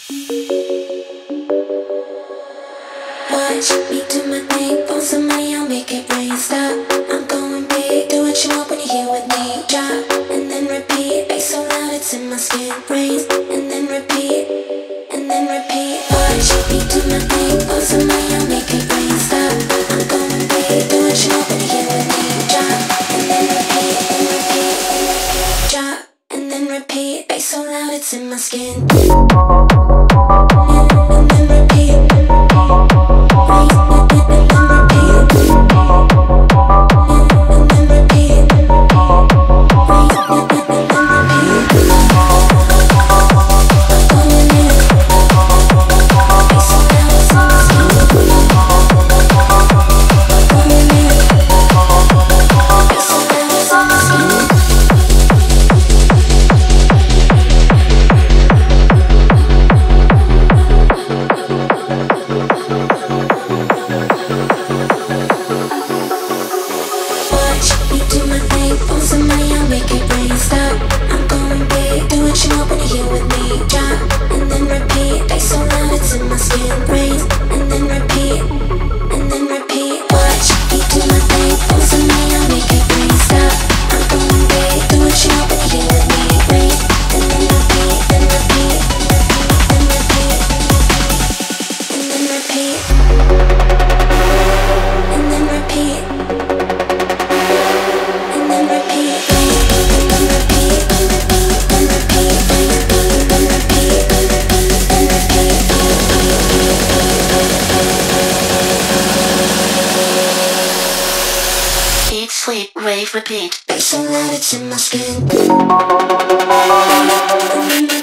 Watch me do my thing, want some money, I'll make it rain. Stop, I'm going big, do what you want when you're here with me. Drop, and then repeat, bass so loud it's in my skin. Raise, and then repeat, and then repeat. Watch me do my thing, want some money, I'll make it rain. Stop, I'm going big, do what you want when you're here with me. Drop, and then repeat, and repeat, and repeat. Drop, and then repeat, bass so loud it's in my skin. And then repeat. Eat, sleep, rave, repeat. Bass so loud it's in my skin.